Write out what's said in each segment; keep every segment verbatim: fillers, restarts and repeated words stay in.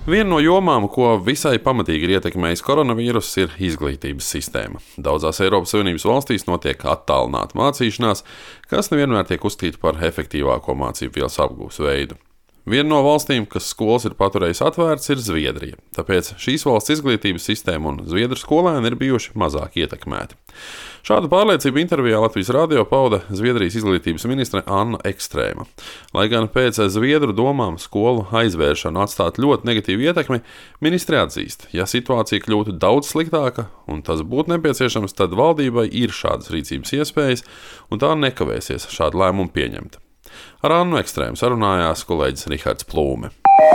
Viena no jomām, ko visai pamatīgi ir ietekmējis koronavīruss, ir izglītības sistēma. Daudzās Eiropas Savienības valstīs notiek attālināta mācīšanās, kas nevienmēr tiek uzskatīta par efektīvāko mācību vielas apgūves veidu. Viena no valstīm, kas skolas ir paturējusi atvērtas, ir Zviedrija. Tāpēc šīs valsts izglītības sistēma un zviedru skolēni ir bijuši mazāk ietekmēti. Šādu pārliecību intervijā Latvijas radio pauda Zviedrijas izglītības ministre Anna Ekstrēma. Lai gan pēc zviedru domām skolu aizvēršanu atstāt ļoti negatīvu ietekmi, ministre atzīst, ja situācija kļūtu daudz sliktāka un tas būtu nepieciešams, tad valdībai ir šādas rīcības iespējas un tā nekavēsies šādu lēmumu pieņemt. Ar Annu Ekstrēmu sarunājās kolēģis Rihards Plūme.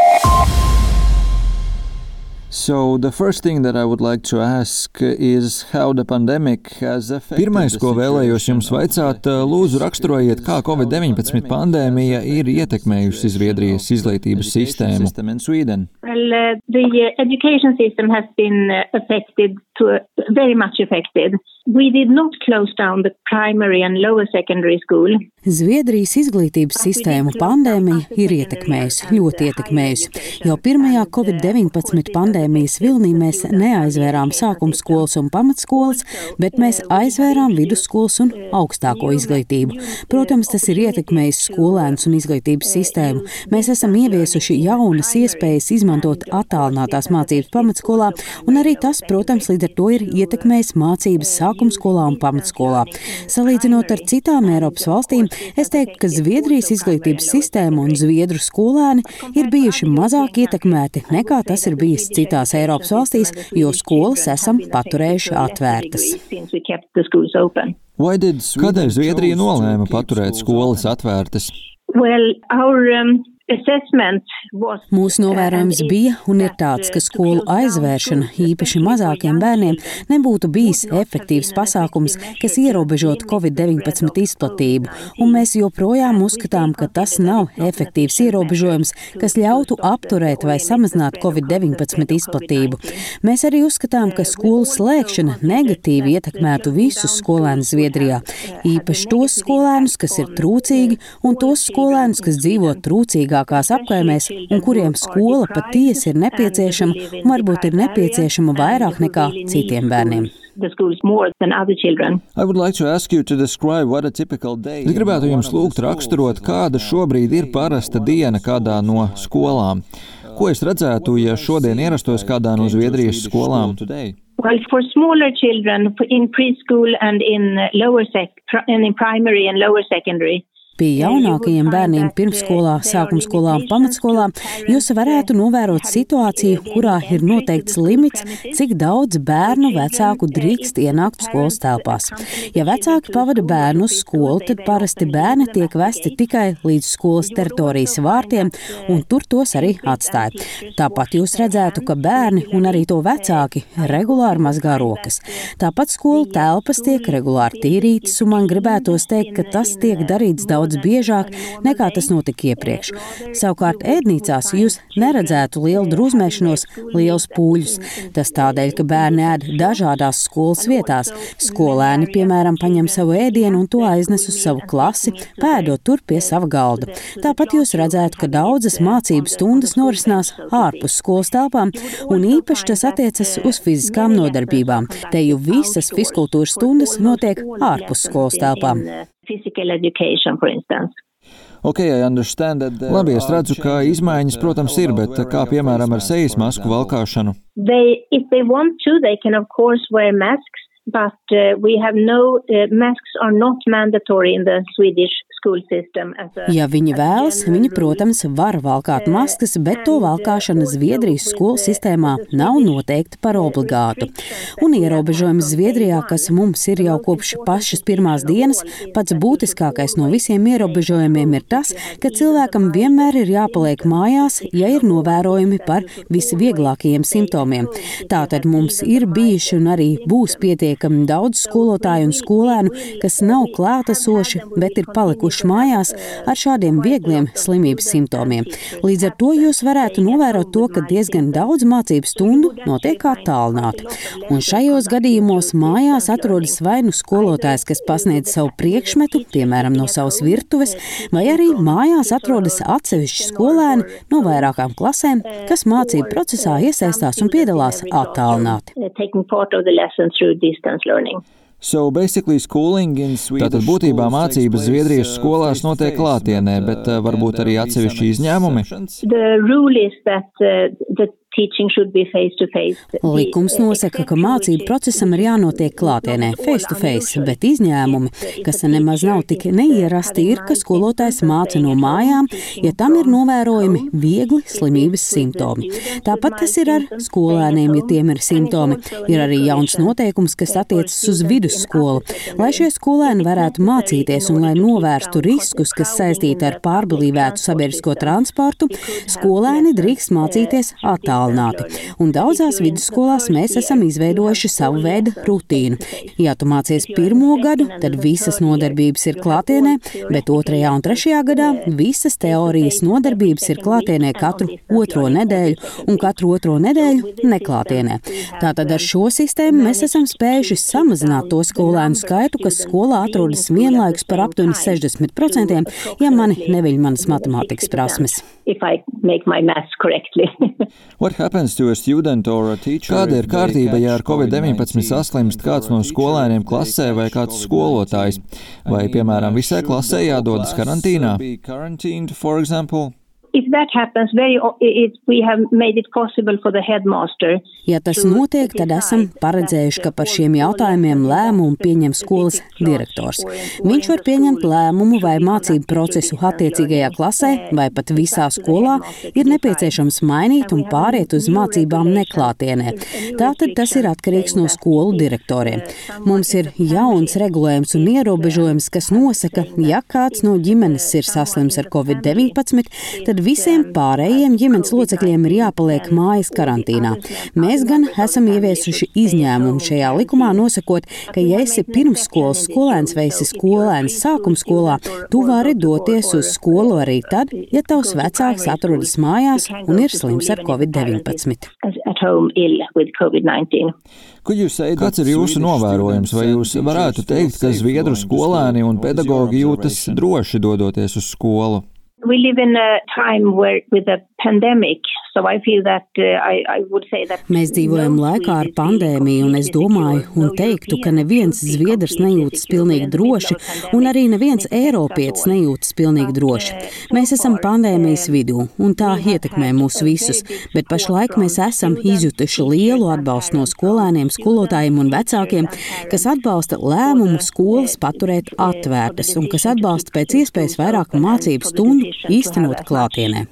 So the first thing that I would like to ask is how the pandemic has affected. Pirmais, ko vēlējos jums vaicāt, lūdzu raksturojiet, kā covid deviņpadsmit pandēmija ir ietekmējusi Zviedrijas izglītības sistēmu. Well, uh, the education system has been affected to very much affected. We did not close down the primary and lower secondary school. Zviedrijas izglītības sistēmu pandēmija ir ietekmējusi, ļoti ietekmējusi. Jau pirmajā covid deviņpadsmit pandēmijas vilnī mēs neaizvērām sākumskolas un pamatskolas, bet mēs aizvērām vidusskolas un augstāko izglītību. Protams, tas ir ietekmējis skolēnus un izglītības sistēmu. Mēs esam ieviesuši jaunas iespējas izmantot attālinātās mācības pamatskolā, un arī tas, protams, līdz ar to ir ietekmējis mācības sākumskolā un pamatskolā. Salīdzinot ar citām Eiropas valstīm, es teiktu, ka Zviedrijas izglītības sistēma un zviedru skolēni ir bijuši mazāk ietekmēti nekā tas ir bijis citās Eiropas valstīs, jo skolas esam paturējuši atvērtas. Kādēļ Zviedrija nolēma paturēt skolas atvērtas? Well, our, um... Mūsu novērojums bija un ir tāds, ka skolu aizvēršana, īpaši mazākiem bērniem, nebūtu bijis efektīvs pasākums, kas ierobežotu covid deviņpadsmit izplatību, un mēs joprojām uzskatām, ka tas nav efektīvs ierobežojums, kas ļautu apturēt vai samazināt covid deviņpadsmit izplatību. Mēs arī uzskatām, ka skolu slēgšana negatīvi ietekmētu visus skolēnus Zviedrijā, īpaši tos skolēnus, kas ir trūcīgi, un tos skolēnus, kas dzīvo trūcīgi apkaimēs un kuriem skola patiesi ir nepieciešama un varbūt ir nepieciešama vairāk nekā citiem bērniem. Es gribētu jums lūgt raksturot, kāda šobrīd ir parasta diena kādā no skolām. Ko es redzētu, ja šodien ierastos kādā no Zviedrijas skolām? Well, for smaller children in preschool and in lower sec and in primary and lower secondary. Pie jaunākajiem bērniem pirmsskolā, sākumskolā un pamatskolā jūs varētu novērot situāciju, kurā ir noteikts limits, cik daudz bērnu vecāku drīkst ienākt skolas telpās. Ja vecāki pavada bērnu uz skolu, tad parasti bērni tiek vesti tikai līdz skolas teritorijas vārtiem, un tur tos arī atstāja. Tāpat jūs redzētu, ka bērni un arī to vecāki regulāri mazgā rokas. Tāpat skolu telpas tiek regulāri tīrītas, un man gribētos teikt, ka tas tiek darīts daudz daudz biežāk nekā tas notika iepriekš. Savukārt ēdnīcās jūs neredzētu lielu drūzmēšanos, lielus pūļus. Tas tādēļ, ka bērni ēd dažādās skolas vietās. Skolēni, piemēram, paņem savu ēdienu un to aiznes uz savu klasi, pēdot tur pie sava galda. Tāpat jūs redzētu, ka daudzas mācību stundas norisinās ārpus skolas telpām, un īpaši tas attiecas uz fiziskām nodarbībām. Te jau visas fizkultūras stundas notiek ārpus skolas telpām. Physical education, for instance. Okay, Labi, es redzu, ka izmaiņas, protams, ir, bet kā piemēram ar sejas masku valkāšanu? They, if they want to, they can of course wear masks, but uh, we have no, uh, masks are not mandatory in the Swedish school system. As a, ja viņi vēlas, viņi, protams, var valkāt maskas, bet to valkāšana Zviedrijas skolu sistēmā nav noteikta par obligātu. Un ierobežojums Zviedrijā, kas mums ir jau kopš pašas pirmās dienas, pats būtiskākais no visiem ierobežojumiem ir tas, ka cilvēkam vienmēr ir jāpaliek mājās, ja ir novērojumi par visvieglākajiem simptomiem. Tātad mums ir bijuši un arī būs pietiekami pietiekami daudz skolotāju un skolēnu, kas nav klātesoši, bet ir palikuši mājās ar šādiem viegliem slimības simptomiem. Līdz ar to jūs varētu novērot to, ka diezgan daudz mācību stundu notiek attālināti. Un šajos gadījumos mājās atrodas vai nu skolotājs, kas pasniedz savu priekšmetu, piemēram, no savas virtuves, vai arī mājās atrodas atsevišķi skolēni no vairākām klasēm, kas mācību procesā iesaistās un piedalās attālināti. So basically schooling in Swedish Tātad būtībā mācības Zviedrijas skolās notiek klātienē, bet uh, varbūt arī atsevišķi izņēmumi? The rule is that uh, the teaching should be face to face. Likums nosaka, ka mācību procesam ir jānotiek klātienē, face to face, bet izņēmumi, kas nemaz nav tik neierasti, ir, ka skolotājs māca no mājām, ja tam ir novērojami viegli slimības simptomi. Tāpat tas ir ar skolēniem, ja tiem ir simptomi. Ir arī jauns noteikums, kas attiecas uz vidusskolu. Lai šie skolēni varētu mācīties un lai novērstu riskus, kas saistīti ar pārblīvētu sabiedrisko transportu, skolēni drīkst mācīties attālināti. Un daudzās vidusskolās mēs esam izveidojuši savu veidu rutīnu. Ja tu mācies pirmo gadu, tad visas nodarbības ir klātienē, bet otrajā un trešajā gadā visas teorijas nodarbības ir klātienē katru otro nedēļu un katru otro nedēļu neklātienē. Tātad ar šo sistēmu mēs esam spējuši samazināt to skolēnu skaitu, kas skolā atrodas vienlaikus par aptuveni sešdesmit procentiem, ja mani neviļ manas matemātikas prasmes. Kāda ir kārtība, ja ar covid deviņpadsmit saslimst kāds no skolēniem klasē vai kāds skolotājs? Vai, piemēram, visai klasē jādodas karantīnā? If that happens, very, it, we have made it possible for the headmaster. Ja tas notiek, tad esam paredzējuši, ka par šiem jautājumiem lēmumu pieņem skolas direktors. Viņš var pieņemt lēmumu vai mācību procesu attiecīgajā klasē vai pat visā skolā ir nepieciešams mainīt un pāriet uz mācībām neklātienē. Tātad tas ir atkarīgs no skolu direktoriem. Mums ir jauns regulējums un ierobežojums, kas nosaka, ja kāds no ģimenes ir saslims ar covid deviņpadsmit, tad visiem pārējiem ģimenes locekļiem ir jāpaliek mājas karantīnā. Mēs gan esam ieviesuši izņēmumu šajā likumā, nosakot, ka ja esi pirmsskolas skolēns vai esi skolēns sākumskolā, tu vari doties uz skolu arī tad, ja tavs vecāks atrodas mājās un ir slims ar covid deviņpadsmit. Kāds ir jūsu novērojums? Vai jūs varētu teikt, ka zviedru skolēni un pedagogi jūtas droši dodoties uz skolu? We live in a time where with a pandemic, so I feel that uh, I, I would say that Mēs dzīvojam laikā ar pandēmiju, un es domāju un teiktu, ka neviens zviedrs nejūtas pilnīgi droši, un arī neviens eiropietis nejūtas pilnīgi droši. Mēs esam pandēmijas vidū, un tā ietekmē mūs visus, bet pašlaik mēs esam izjutuši lielu atbalstu no skolēniem, skolotājiem un vecākiem, kas atbalsta lēmumu skolas paturēt atvērtas, un kas atbalsta pēc iespējas vairāk mācību stundu īstenot klātienē.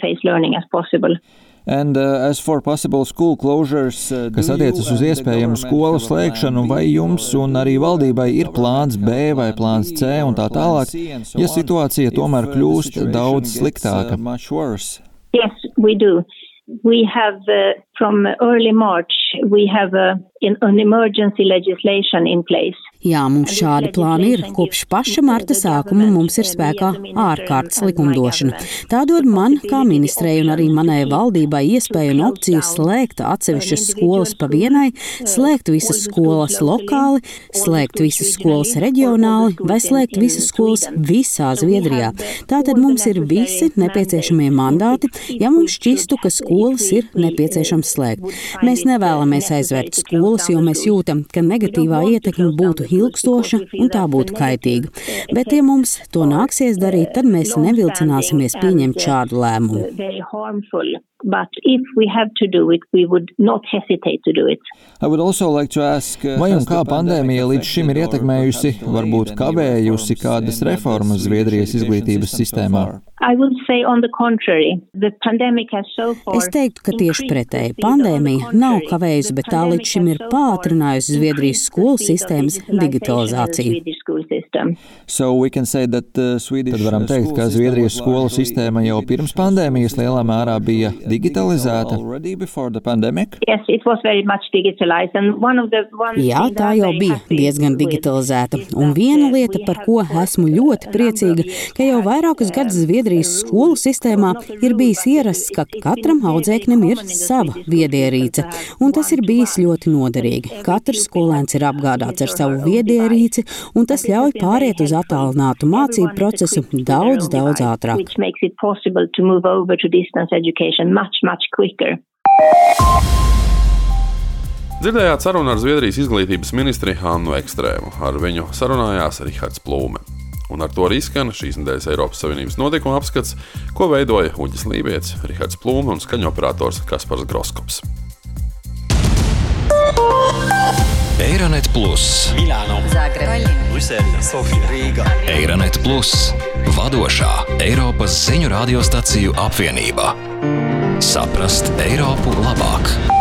And, uh, as for possible school closures, uh, kas attiecas uz iespējamu skolu slēgšanu, vai jums un arī valdībai ir plāns B vai plāns C un tā tālāk, ja situācija tomēr kļūst daudz sliktāka? Yes, we do. We have, uh, from early March, we have uh, an emergency legislation in place. Jā, mums šādi plāni ir. Kopš paša marta sākuma mums ir spēkā ārkārtas likumdošana. Tā dod man, kā ministrei un arī manai valdībai, iespēju un opciju slēgt atsevišķas skolas pa vienai, slēgt visas skolas lokāli, slēgt visas skolas reģionāli vai slēgt visas skolas visā Zviedrijā. Tātad mums ir visi nepieciešamie mandāti, ja mums šķistu, ka skolas ir nepieciešams slēgt. Mēs nevēlamies aizvērt skolas, jo mēs jūtam, ka negatīvā ietekme būtu ilgstoša un tā būtu kaitīga. Bet, ja mums to nāksies darīt, tad mēs nevilcināsimies pieņemt šādu lēmumu. But if we have to do it, we would not hesitate to do it. I would also like to ask, vai un kā pandēmija līdz šim ir ietekmējusi, varbūt kavējusi kādas reformas Zviedrijas izglītības sistēmā? I would say on the contrary, the pandemic has so far. Es teiktu, ka tieši pretēji. Pandēmija nav kavējusi, bet tā līdz šim ir pātrinājusi Zviedrijas skolu sistēmas digitalizāciju. So we can say that uh, Swedish Tad varam teikt, ka Zviedrijas skolu sistēma jau pirms pandēmijas lielā mērā bija digitalizēta? Yes, it was very much digitalized, and one of the one Jā, tā jau bija diezgan digitalizēta. Un viena lieta, par ko esmu ļoti priecīga, ka jau vairākus gadus Zviedrijas skolu sistēmā ir bijis ierasts, ka katram audzēknim ir sava viedierīce. Un tas ir bijis ļoti noderīgi. Katrs skolēns ir apgādāts ar savu viedierīci, un tas ļauj pāriet uz attālinātu mācību procesu daudz, daudz ātrāk. Dzirdējāt sarunu ar Zviedrijas izglītības ministri Hannu Ekstrēmu. Ar viņu sarunājās Rihards Plūme. Un ar to arī skan šīs nedēļas Eiropas Savienības notikuma apskats, ko veidoja Uģis Lībietis, Rihards Plūme un skaņoperators Kaspars Groskops. Eironet Plus, Milāno, Zagreba, Brisele, Sofija, Rīga. Eironet Plus, vadošā Eiropas ziņu radiostaciju apvienība. Saprast Eiropu labāk.